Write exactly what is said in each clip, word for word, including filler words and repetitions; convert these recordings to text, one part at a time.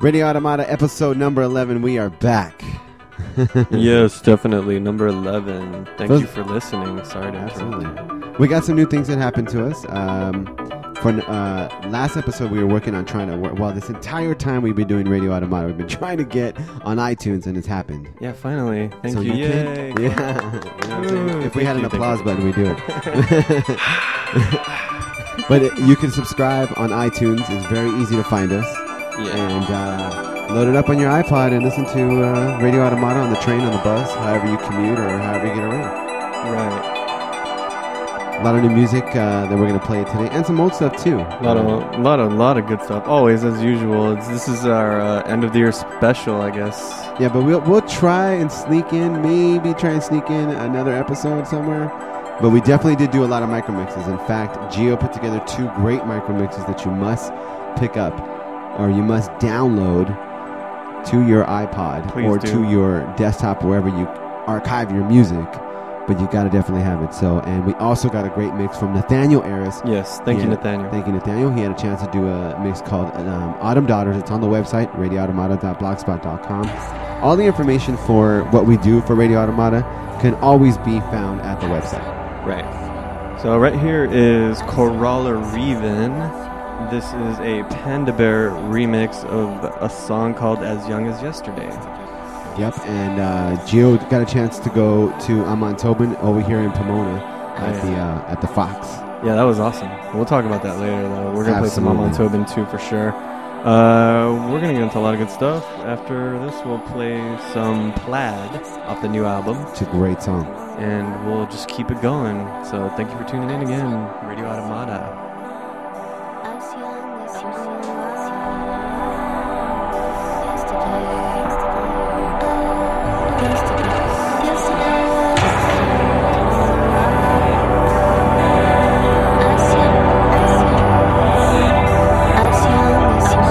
Radio Automata, episode number eleven. We are back. Yes, definitely. Number eleven. Thank Those- you for listening. Sorry to Absolutely. interrupt. We got some new things that happened to us. Um, for uh, last episode, we were working on trying to work. Well, this entire time we've been doing Radio Automata, we've been trying to get on iTunes, and it's happened. Yeah, finally. Thank So you. you Yay. can, yeah. You know what I'm saying? Ooh, If we thank had an you, thank applause you. button, we do it. But it, you can subscribe on iTunes. It's very easy to find us. Yeah. And uh, load it up on your iPod and listen to uh, Radio Automata on the train, on the bus, however you commute or however you get around. Right. A lot of new music uh, that we're going to play today, and some old stuff too. A lot of, a lot of, lot of good stuff. Always, as usual. It's, this is our uh, end of the year special, I guess. Yeah, but we'll we'll try and sneak in, maybe try and sneak in another episode somewhere. But we definitely did do a lot of micro mixes. In fact, Gio put together two great micro mixes that you must pick up, or you must download to your iPod Please or do. to your desktop, wherever you archive your music. But you got to definitely have it. So, and we also got a great mix from Nathaniel Aris. Yes. Thank you, Yeah. Nathaniel. Thank you, Nathaniel. He had a chance to do a mix called um, Autumn Daughters. It's on the website, radio automata dot blogspot dot com. All the information for what we do for Radio Automata can always be found at the website. Right. So right here is Corolla Reven. This is a Panda Bear remix of a song called As Young as Yesterday. Yep, and uh, Gio got a chance to go to Amon Tobin over here in Pomona at Oh, yeah. the uh, at the Fox. Yeah, that was awesome. We'll talk about that later, though. We're going to play some Absolutely. Amon Tobin, too, for sure. Uh, we're going to get into a lot of good stuff. After this, we'll play some Plaid off the new album, It's a great song. and we'll just keep it going. So thank you for tuning in again. Radio Automata. As young as you are, yesterday, yesterday, as young, as young as you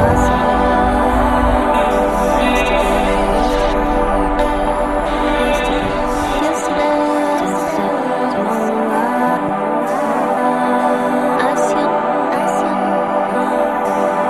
are, yesterday, yesterday, as young, as young.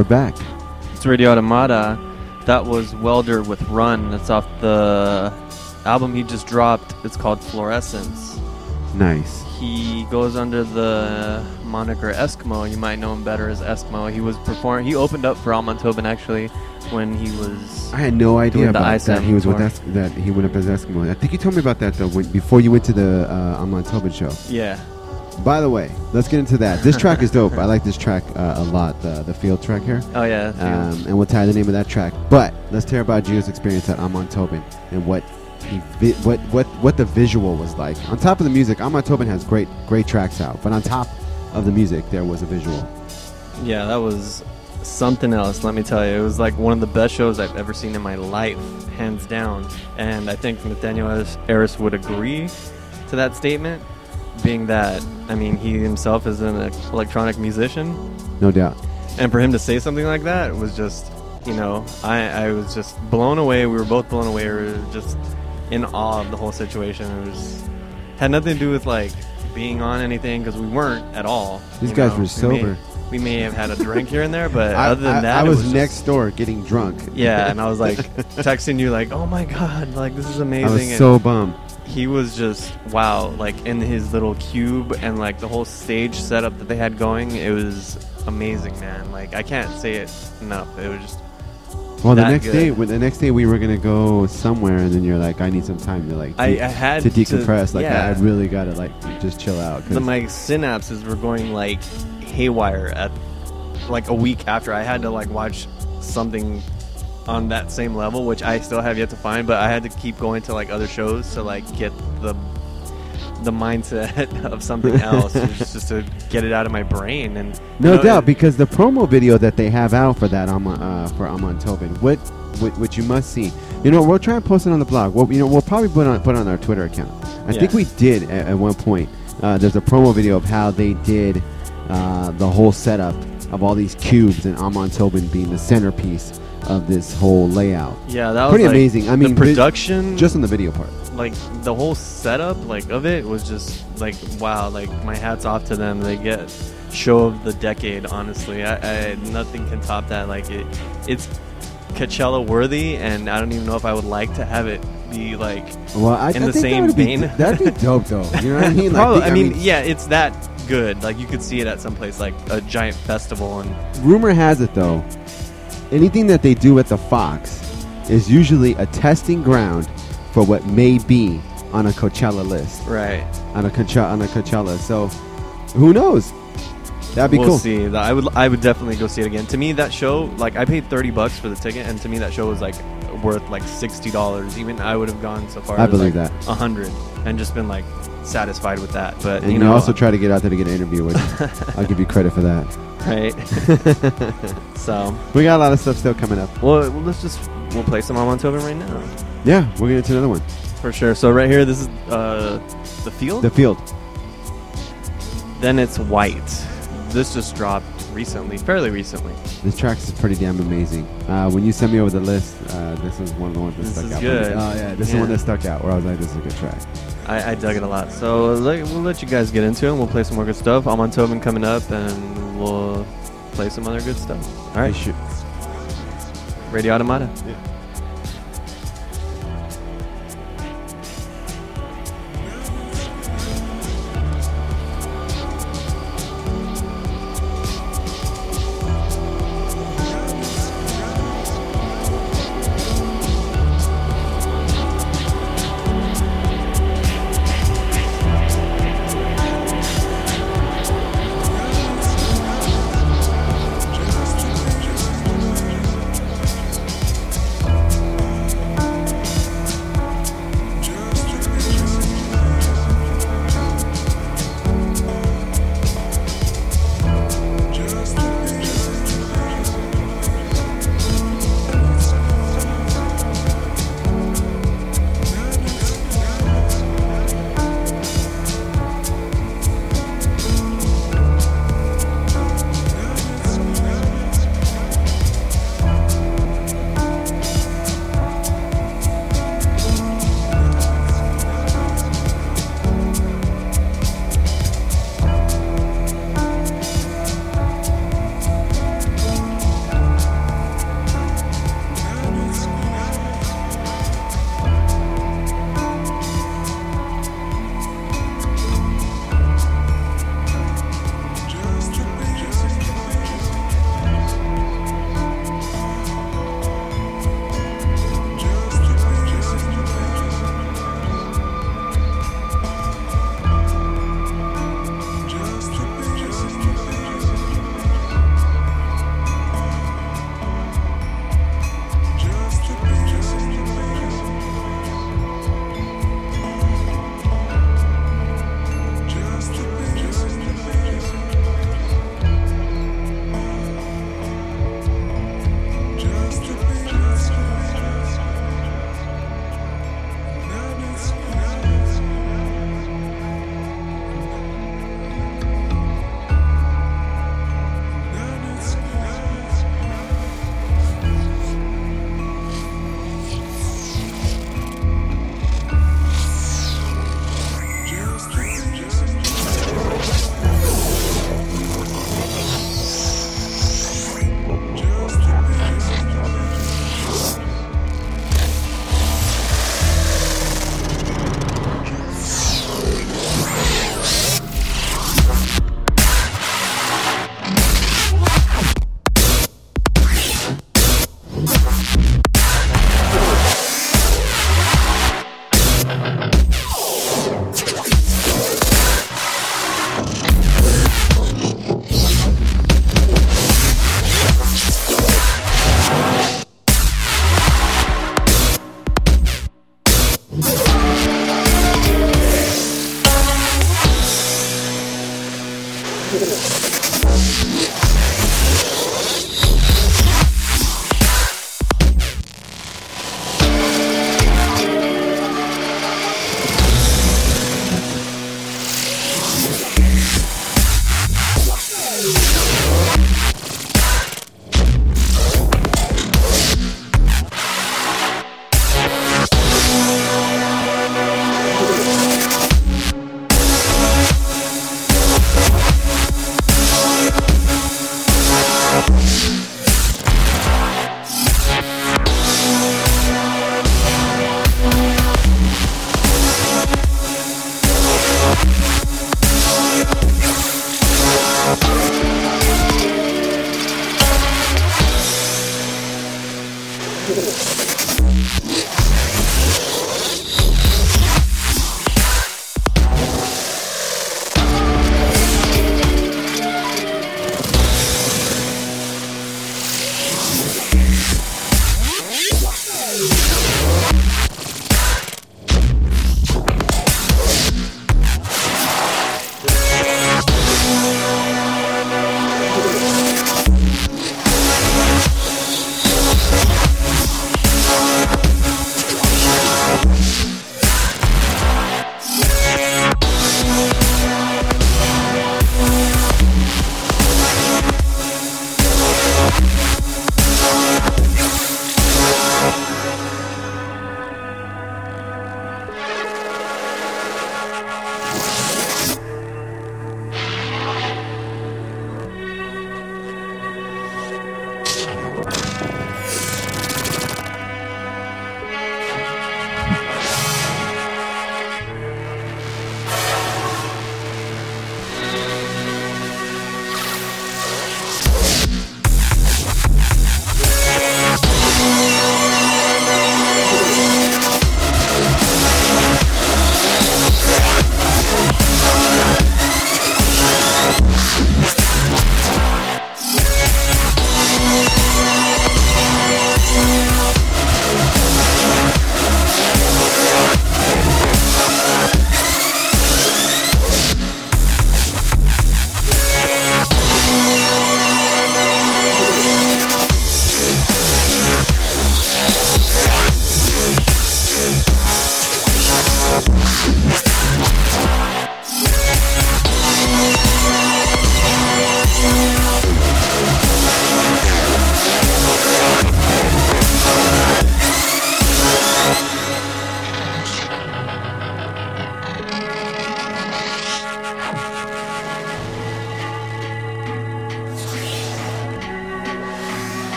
we're back. It's Radio Automata. That was Welder with Run. That's off the album he just dropped. It's called Fluorescence. Nice. He goes under the moniker Eskimo. You might know him better as Eskimo. He was performing. He opened up for Almond Tobin actually when he was. I had no idea Doing the about I that. S A M He was with tour. es- that. He went up as Eskimo. I think you told me about that though when, before you went to the uh, Amon Tobin show. Yeah. By the way, let's get into that. This track is dope. I like this track uh, a lot. The the field track here. Oh yeah. Um, and we'll tie the name of that track. But let's hear about Gio's experience at Amon Tobin and what he vi- what what what the visual was like. On top of the music, Amon Tobin has great great tracks out. But on top of the music, there was a visual. Yeah, that was something else, let me tell you. It was like one of the best shows I've ever seen in my life, hands down. And I think Nathaniel Aris- Aris would agree to that statement, being that, I mean, he himself is an electronic musician. No doubt. And for him to say something like that was just, you know, I, I was just blown away. We were both blown away. We were just in awe of the whole situation. It was had nothing to do with, like, being on anything, because we weren't at all. These you guys know. were We sober. may, we may have had a drink here and there, but I, other than I- that, I it was, was next just, door getting drunk. yeah, and I was like texting you like, oh my god, like this is amazing. I was and so bummed. he was just wow, like in his little cube, and like the whole stage setup that they had going, it was amazing, man. Like I can't say it enough. It was just Well, the that next good. day, when the next day we were gonna go somewhere, and then you're like, "I need some time to like I, de- I had to decompress. Like, yeah. I, I really gotta like just chill out." 'cause- the, my synapses were going like haywire at like a week after. I had to like watch something on that same level, which I still have yet to find, but I had to keep going to like other shows to like get the the mindset of something else, just, just to get it out of my brain. And no you know, doubt, it- because the promo video that they have out for that Amon, uh, for Amon Tobin, what, what what you must see. You know, we'll try and post it on the blog. Well, you know, we'll probably put on put on our Twitter account. I Yeah. think we did at, at one point. Uh, there's a promo video of how they did uh, the whole setup of all these cubes and Amon Tobin being the centerpiece of this whole layout. yeah, that was Pretty like, amazing. I mean, the vi- production, Just on the video part. like the whole setup like of it was just like wow, like my hat's off to them. They get show of the decade, honestly. I, I nothing can top that. Like it it's Coachella worthy, and I don't even know if I would like to have it be like Well, I, in I the think same that would be, vein. that'd be dope, though. You know what I mean? Like, probably, the- I, mean, yeah, it's that good. Like you could see it at some place like a giant festival, and rumor has it though, anything that they do at the Fox is usually a testing ground for what may be on a Coachella list, right. on a Coachella, on a Coachella. So, who knows? That'd be we'll cool. see. That- I would I would definitely go see it again. To me, that show, like I paid thirty bucks for the ticket, and to me that show was like worth like sixty dollars. Even I would have gone so far I as believe like that. a hundred, and just been like satisfied with that. But And you you, know, also try to get out there to get an interview with. I'll give you credit for that. right? So, We got a lot of stuff still coming up. well, well, let's just we'll play some Amon Tobin right now Yeah, we're gonna do another one. for sure. So right here, this is uh, the field. The Field. Then it's White. This just dropped recently, fairly recently. This track is pretty damn amazing. Uh, when you sent me over the list, uh, this was one of the ones that This stuck is out. for good. me. Oh yeah, this is Yeah. the one that stuck out. Where I was like, this is a good track. I, I dug it a lot. So let, we'll let you guys get into it, and we'll play some more good stuff. Amon Tobin coming up, and we'll play some other good stuff. All right, Shoot. Radio Automata. Just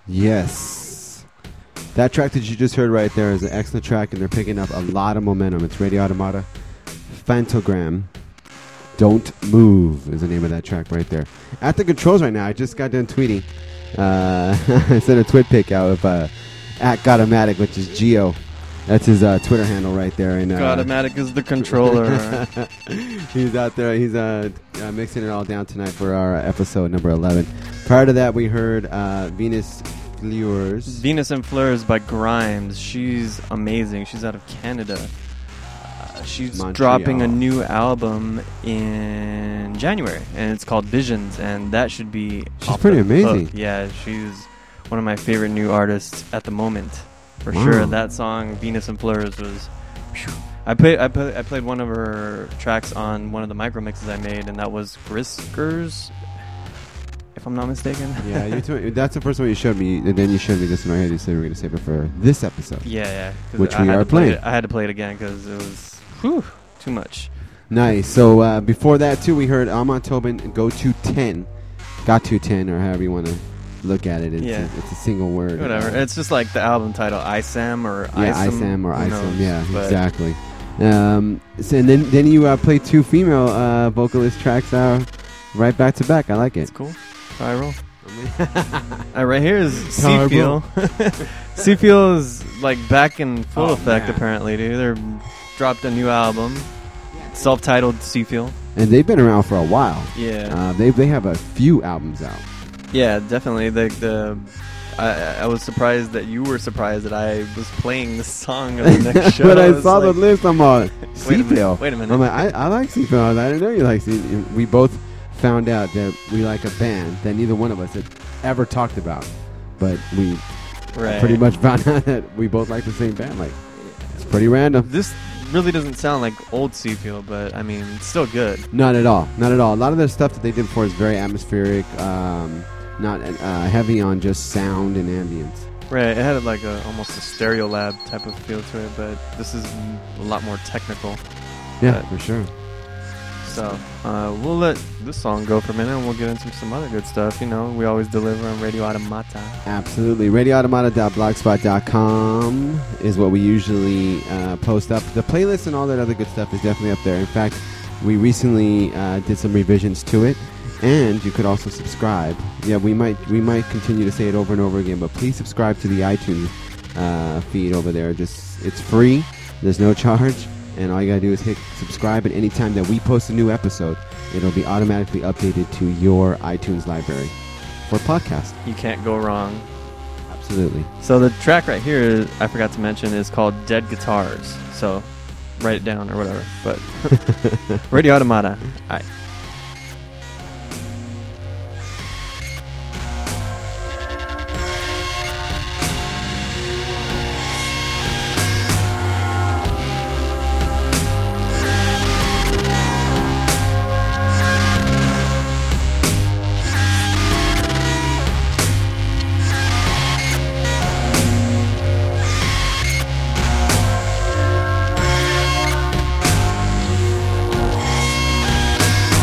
Yes. That track that you just heard right there is an excellent track, and they're picking up a lot of momentum. It's Radio Automata, Phantogram. Don't Move is the name of that track right there. At the controls right now, I just got done tweeting. Uh, I sent a twit pic out of uh, at Gotomatic, which is Geo. That's his uh, Twitter handle right there. And uh, Gotomatic is the controller. He's out there. He's uh, uh, mixing it all down tonight for our episode number eleven. Prior to that, we heard uh, Venus Fleurs. Venus and Fleurs by Grimes. She's amazing. She's out of Canada. Uh, she's Montreal. dropping a new album in January, and it's called Visions, and that should be She's off pretty the amazing. hook. Yeah, she's one of my favorite new artists at the moment, for Wow. sure. That song, Venus and Fleurs, was... Phew. I played, I, play, I played one of her tracks on one of the micro mixes I made, and that was Griskers, if I'm not mistaken. Yeah, you told me, that's the first one you showed me, and then you showed me this one. I had to say we were going to save it for this episode. Yeah, yeah. 'cause Which I we had are to play playing. It, I had to play it again because it was whew, too much. Nice. So uh, before that, too, we heard Almond Tobin Go To ten. Got To ten, or however you want to look at it. It's, Yeah. a, it's a single word. Whatever. Uh, It's just like the album title, ISAM or yeah, ISAM. ISAM or who ISAM. knows, Yeah, but exactly. Um, so, and then, then you uh, play two female uh, vocalist tracks uh, right back to back. I like It's it. cool. So I roll. Uh, right here is How I Seafeel. Seafeel is like back in full Oh, effect man. apparently, dude. They dropped a new album, self-titled Seafeel. And they've been around for a while. Yeah. Uh, they they have a few albums out. Yeah, definitely. The the I, I was surprised that you were surprised that I was playing this song on the next show. But I was saw like, the list. I'm all Wait a minute, Seafeel. wait a minute. I'm like, I, I like Seafeel. I didn't know you like Seafeel. We both found out that we like a band that neither one of us had ever talked about, but we Right. pretty much found out that we both like the same band. Like, it's pretty random. This really doesn't sound like old Seafeel, but I mean, it's still good. Not at all. Not at all. A lot of the stuff that they did before is very atmospheric, um, not uh, heavy on just sound and ambience. Right. It had like a almost a stereo lab type of feel to it, but this is a lot more technical. Yeah, But- for sure. So uh, we'll let this song go for a minute, and we'll get into some other good stuff. You know, we always deliver on Radio Automata. Absolutely. radio automata dot blogspot dot com is what we usually uh, post up. The playlist and all that other good stuff is definitely up there. In fact, we recently uh, did some revisions to it, and you could also subscribe. Yeah, we might we might continue to say it over and over again, but please subscribe to the iTunes uh, feed over there. Just it's free. There's no charge. And all you gotta do is hit subscribe, and anytime that we post a new episode, it'll be automatically updated to your iTunes library for podcast. You can't go wrong. Absolutely. So the track right here, I forgot to mention, is called Dead Guitars. So write it down or whatever. But Radio Automata. All right. Thank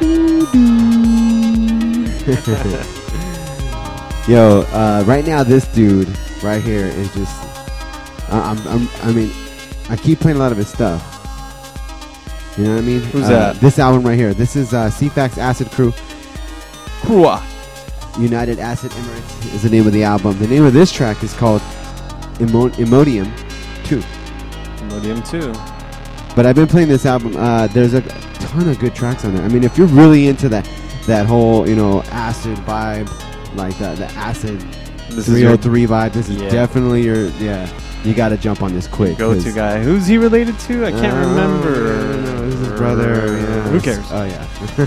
Yo, uh, right now this dude right here is just. I- I'm, I'm. I mean, I keep playing a lot of his stuff. You know what I mean? Who's uh, that? This album right here. This is uh, C FAX Acid Crew. Krua. United Acid Emirates is the name of the album. The name of this track is called Emo- Emodium two. Modium two. But I've been playing this album. Uh, there's a ton of good tracks on it. I mean, if you're really into that that whole, you know, acid vibe, like the, the acid This three oh three is vibe, this is Yeah. definitely your, yeah, you got to jump on this quick. your go-to 'cause- guy. Who's he related to? I can't Uh, remember. No, this is his brother. Yeah. Who cares? Oh, yeah.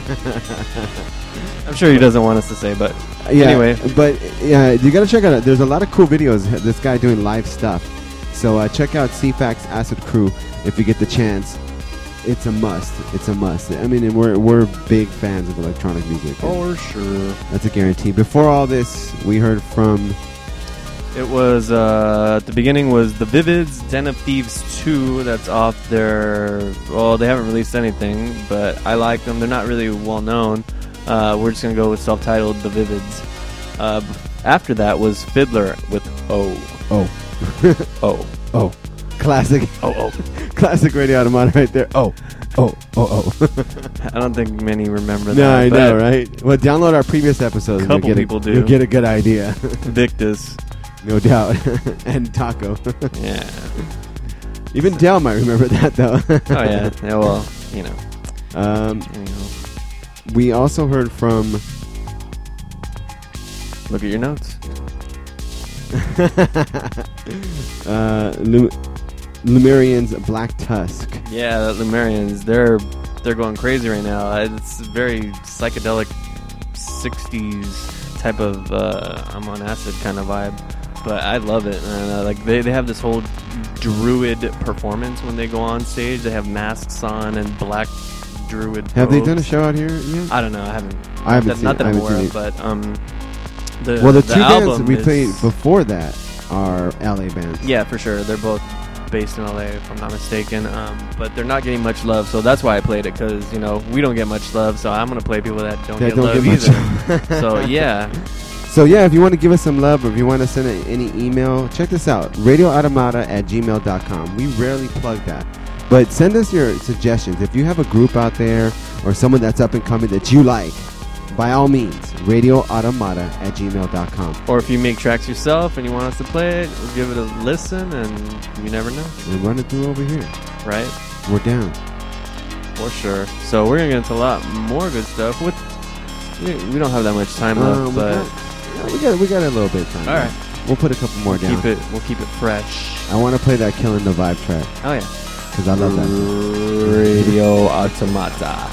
I'm sure he doesn't want us to say, but Yeah, anyway. but yeah, you gotta check out it. There's a lot of cool videos. This guy doing live stuff. So uh, check out C FAX Acid Crew if you get the chance. It's a must. It's a must. I mean, and we're we're big fans of electronic music. For sure. That's a guarantee. Before all this, we heard from. It was, uh, at the beginning was The Vivids, Den of Thieves two. That's off their, well, they haven't released anything, but I like them. They're not really well known. Uh, we're just going to go with self-titled The Vivids. Uh, after that was Fiddler with O. Oh, O. oh, classic, Oh, oh. classic Radio Automata right there. Oh, oh, oh, oh. I don't think many remember that. No, I but know, right? Well, download our previous episodes. and Couple you'll get people a, do. You'll get a good idea. Victus. No doubt. And Taco. Yeah. Even Dell might remember that, though. Oh, yeah. Yeah, well, you know. Um, Anyhow. we also heard from. Look at your notes. uh, Lum- Lumerian's Black Tusk. Yeah, the Lumerians, they're they're going crazy right now. It's very psychedelic sixties type of uh, I'm on acid kind of vibe. But I love it. And, uh, like they, they have this whole druid performance when they go on stage. They have masks on and black druid Have they done a robes. show out here yet? I don't know. I haven't. I haven't Not that, seen not it. that I I'm haven't aware seen of, but um, the Well, the, the two bands album that we is- played before that are L A bands. Yeah, for sure. They're both based in L A, if I'm not mistaken. Um, but they're not getting much love, so that's why I played it, because, you know, we don't get much love, so I'm going to play people that don't That get don't love get much either. So, yeah. So, yeah, if you want to give us some love or if you want to send a, any email, check this out. radio automata at gmail dot com. We rarely plug that. But send us your suggestions. If you have a group out there or someone that's up and coming that you like, by all means, radio automata at gmail dot com. Or if you make tracks yourself and you want us to play it, we'll give it a listen, and you never know, And run it through over here. right? We're down. For sure. So we're going to get into a lot more good stuff. With We, we don't have that much time left, Um, we, but got, yeah, we, got, we got a little bit of time. all right. We'll put a couple more down. Keep it, we'll keep it fresh. I want to play that Killing the Vibe track Oh, yeah. because I love that. Radio Automata.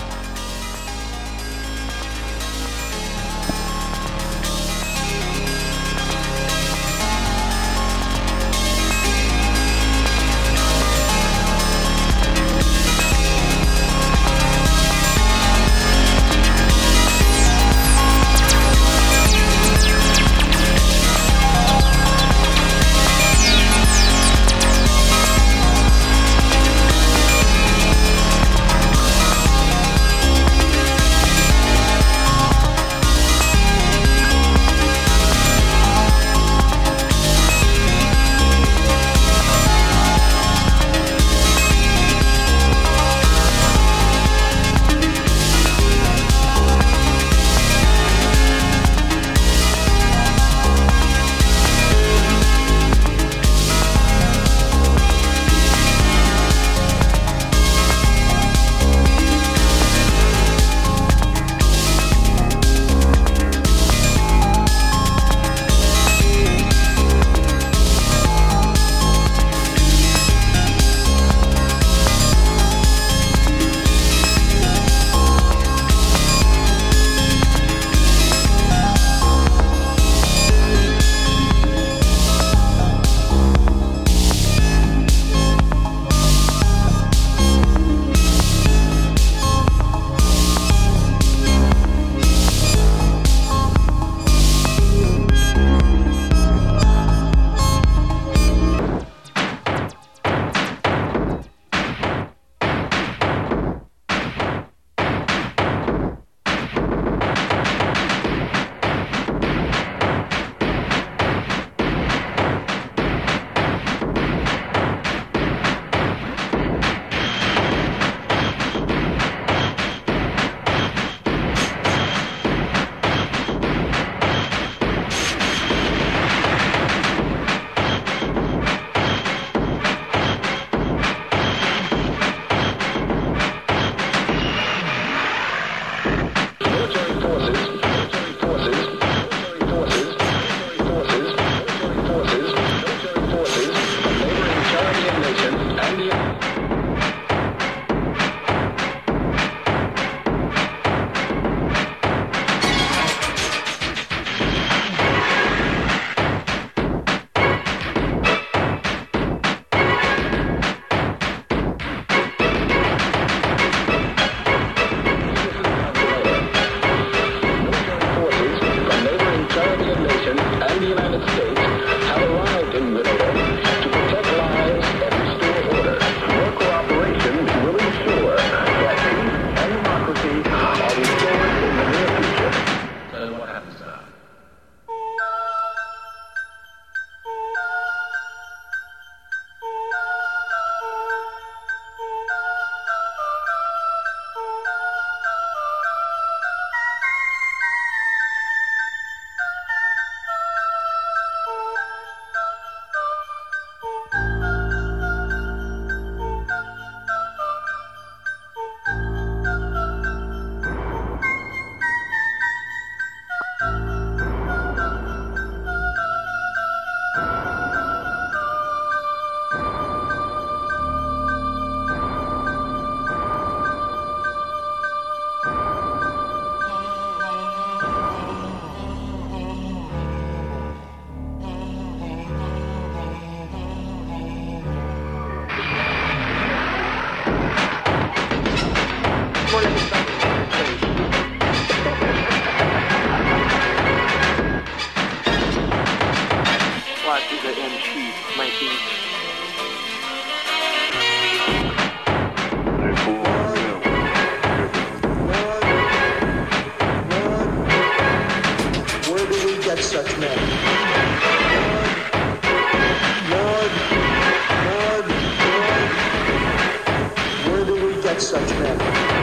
let such men.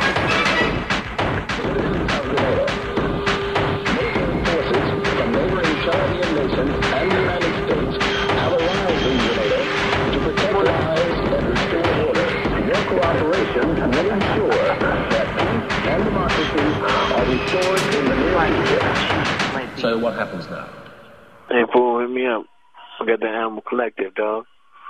Forces from neighboring Saudi nations and the United States have arrived in Grenada to protect lives and restore order. Your cooperation will ensure that peace and democracy are restored in the near future. So what happens now? Hey, fool, hit me up. I got the Animal Collective, dog.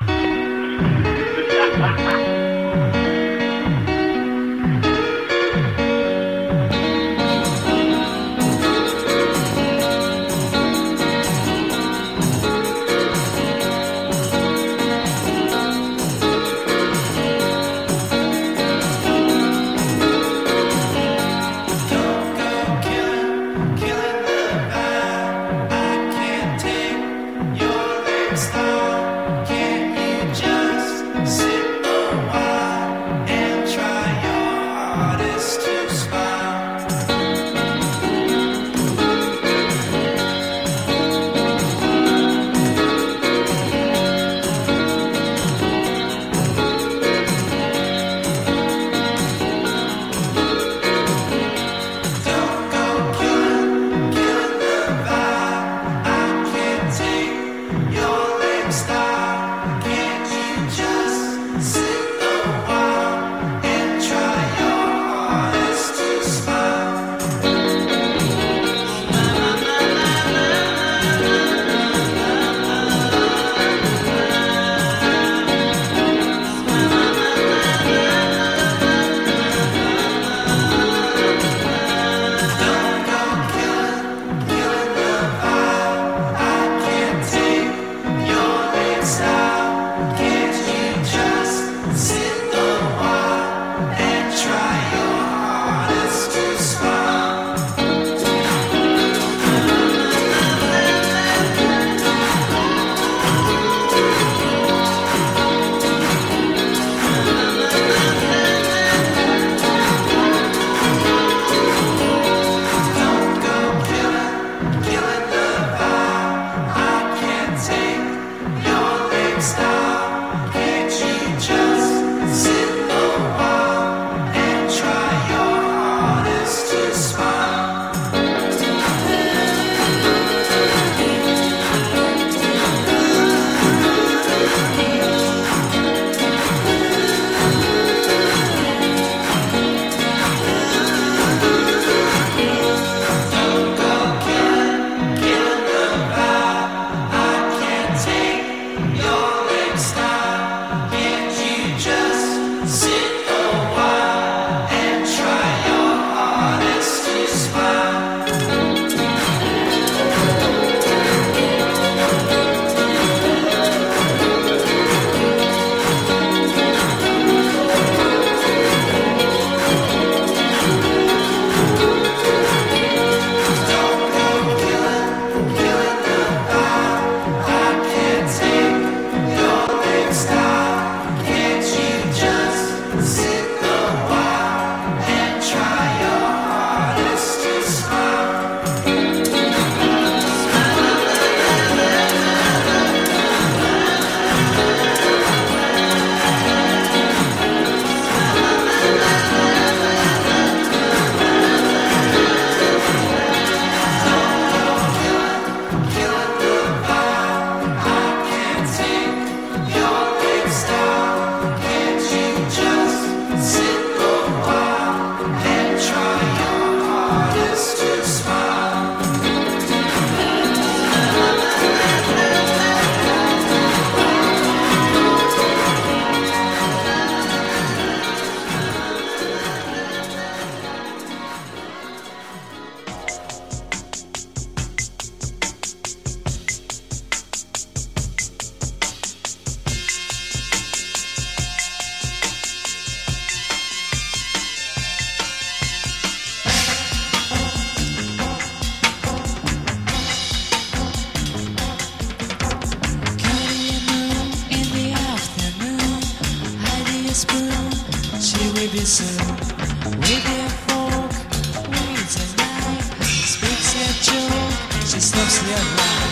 baby soon. With a fork, with a knife, speaks a joke, she stops your life.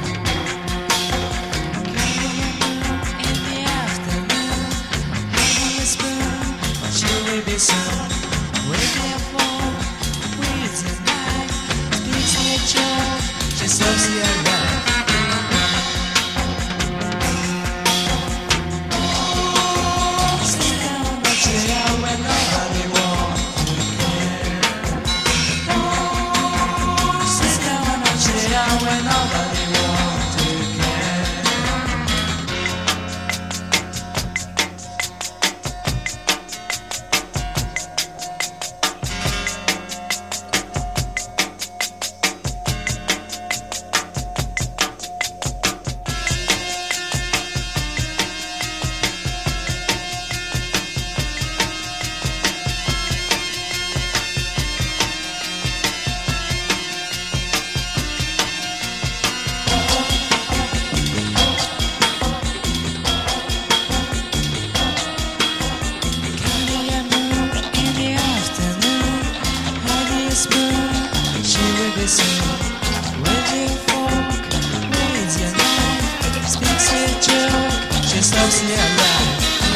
In the afternoon, speaks a joke, she stops the alarm.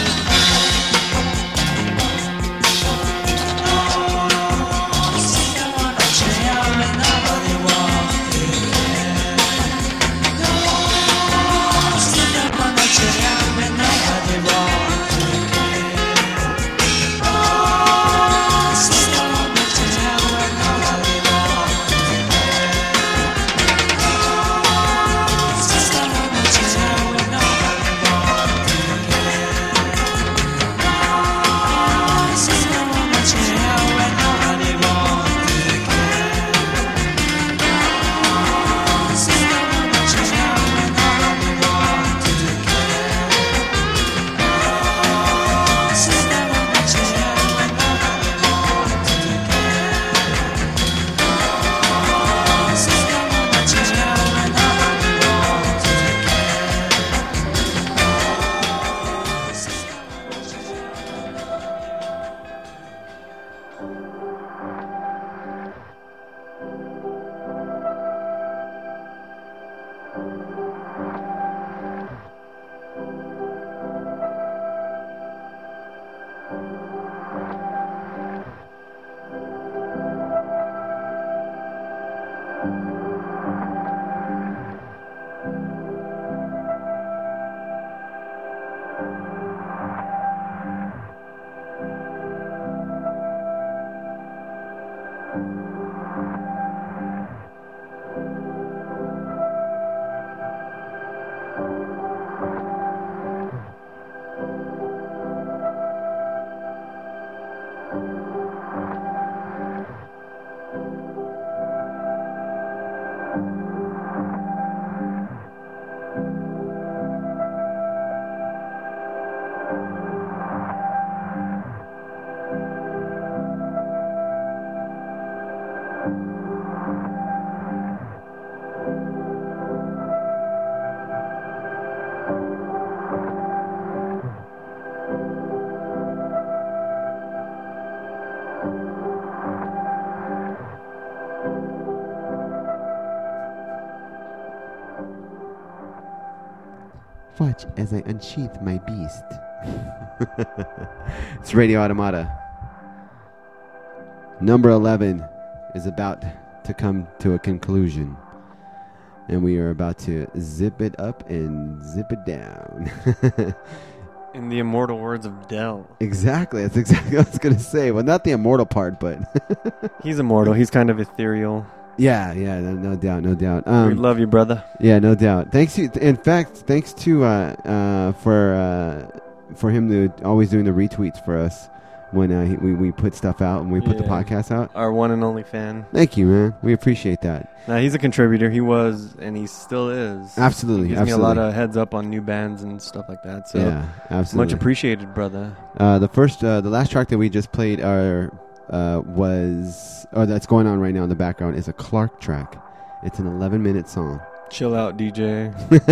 Watch as I unsheath my beast. It's Radio Automata. Number eleven is about to come to a conclusion. And we are about to zip it up and zip it down. In the immortal words of Dell. Exactly. That's exactly what I was going to say. Well, not the immortal part, but... He's immortal. He's kind of ethereal. Yeah, yeah, no, no doubt, no doubt. Um, we love you, brother. Yeah, no doubt. Thanks to, in fact, thanks to uh, uh, for uh, for him to always doing the retweets for us when uh, he, we we put stuff out and we put Yeah. the podcast out. Our one and only fan. Thank you, man. We appreciate that. Now he's a contributor. He was, and he still is. Absolutely, He gives absolutely. me a lot of heads up on new bands and stuff like that. So Yeah, absolutely. much appreciated, brother. Uh, the first, uh, the last track that we just played, are uh, was, or that's going on right now in the background, is a Clark track. It's an eleven minute song. Chill out, D J.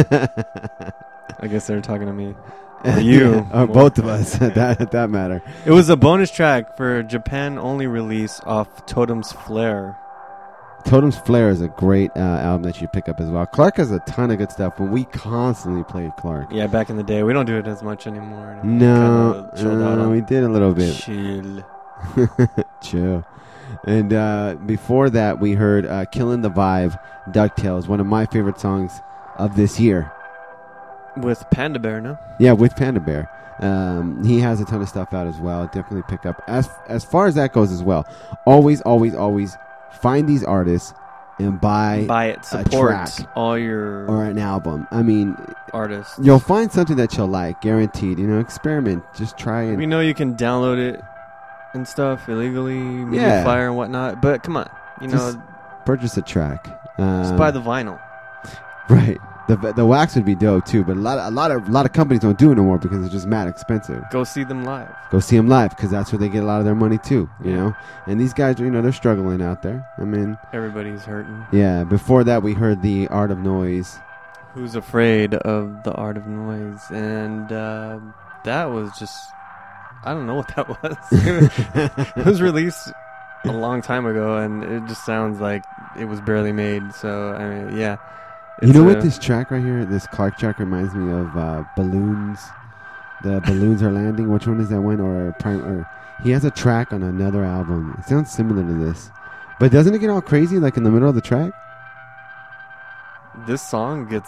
I guess they're talking to me. Or you. or both of us, at that, at that matter. It was a bonus track for Japan only release off Totem's Flare. Totem's Flare is a great uh, album that you pick up as well. Clark has a ton of good stuff, but we constantly played Clark. Yeah, back in the day. We don't do it as much anymore. No, Kinda chilled out uh, on we did a little bit. Chill. Chill. And uh, before that, we heard uh, Killing the Vibe, DuckTales, one of my favorite songs of this year. With Panda Bear, no? Yeah, with Panda Bear. Um, he has a ton of stuff out as well. Definitely pick up. As as far as that goes as well, always, always, always find these artists and buy, Buy it. a Support track all your or an album. I mean, artists. you'll find something that you'll like, guaranteed. You know, experiment. Just try and... We know you can download it and stuff illegally, Media Yeah. Fire and whatnot, but come on. You Just know, purchase a track. just Um, buy the vinyl. Right. The the wax would be dope too, but a lot of, a lot of a lot of companies don't do it no more because it's just mad expensive. Go see them live. Go see them live because that's where they get a lot of their money too. You Yeah. know, and these guys, you know, they're struggling out there. I mean, Everybody's hurting. yeah. Before that, we heard the Art of Noise. Who's afraid of the Art of Noise? And uh, that was just, I don't know what that was. It was released a long time ago, and it just sounds like it was barely made. So I mean, yeah, You It's know a- what this track right here, this Clark track reminds me of uh, Balloons. The Balloons Are Landing. Which one is that one? Or Prime? Or he has a track on another album. It sounds similar to this, but doesn't it get all crazy like in the middle of the track? This song gets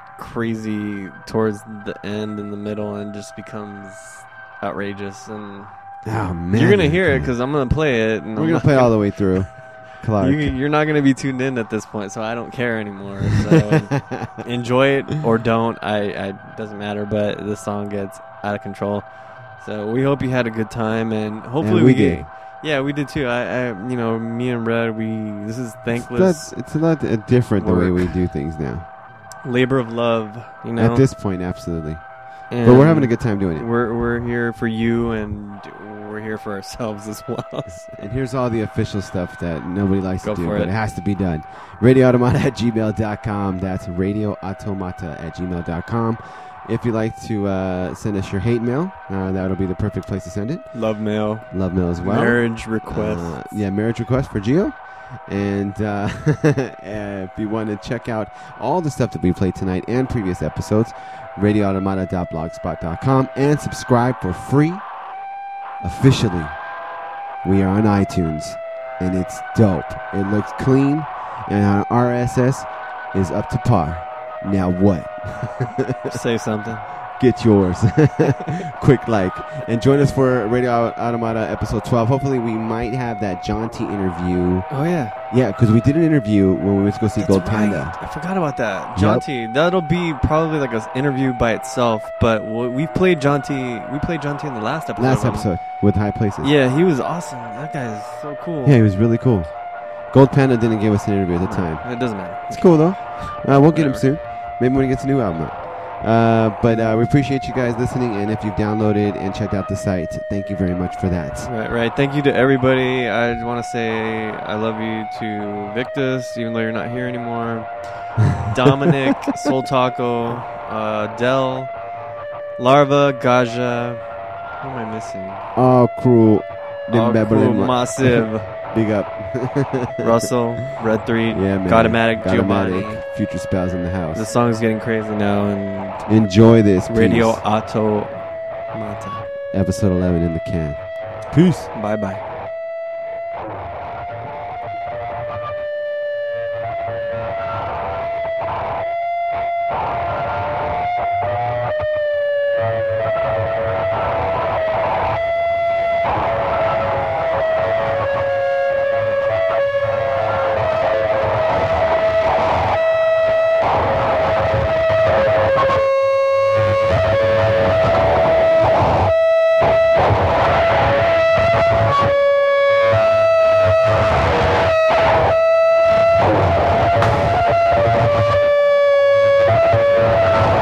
crazy towards the end in the middle and just becomes outrageous. And Oh man, you're gonna hear it okay. because I'm gonna play it. And we're I'm gonna not play all the way through. Clark. You, you're not gonna be tuned in at this point, so I don't care anymore. So enjoy it or don't. I, I doesn't matter. But this song gets out of control. So we hope you had a good time, and hopefully And we get- did. Yeah, we did too. I, I, you know, me and Red, we. This is thankless That's, it's a lot uh, different the way work. we do things now. labor of love. You know, At this point, absolutely. And But we're having a good time doing it. We're we're here for you, and we're here for ourselves as well. And here's all the official stuff that nobody likes Go to do, for but it. it has to be done. Radio Automata at gmail dot com. That's Radio Automata at gmail dot com. If you'd like to uh, send us your hate mail, uh, that'll be the perfect place to send it. Love mail, Love mail as well. marriage request. Uh, yeah, marriage request for Gio. And uh, if you want to check out all the stuff that we played tonight and previous episodes, radio automata dot blogspot dot com, and subscribe for free. Officially, we are on iTunes, and it's dope. It looks clean, and our R S S is up to par. Now what? Say something. Get yours. Quick like. And join us for Radio Automata episode twelve. Hopefully we might have that John T interview. Oh yeah, Yeah, because we did an interview when we went to go see That's Gold right. Panda. I forgot about that. John Yep. T. That'll be probably like an interview by itself. But w- we played John T. We played John T. in the last episode. Last episode with High Places. Yeah, he was awesome. That guy is so cool. Yeah, he was really cool. Gold Panda didn't give us an interview at the time. It doesn't matter. It's cool though. Uh, we'll get him Whatever. soon. Maybe when he gets a new album out. Uh, but uh, we appreciate you guys listening, and if you've downloaded and checked out the site, thank you very much for that. Right, right. Thank you to everybody. I want to say I love you to Victus, even though you're not here anymore. Dominic, Soul Taco, uh, Dell, Larva, Gaja. Who am I missing? Oh, cruel. Oh, cool, Massive, Big up. Russell, Red three, Yeah, man. Godomatic, Godomatic. Giovanni. Future Spells in the house. The song's getting crazy now, and Enjoy this. Peace. Radio Auto Mata. Episode eleven in the can. Peace. Bye bye. Thank you.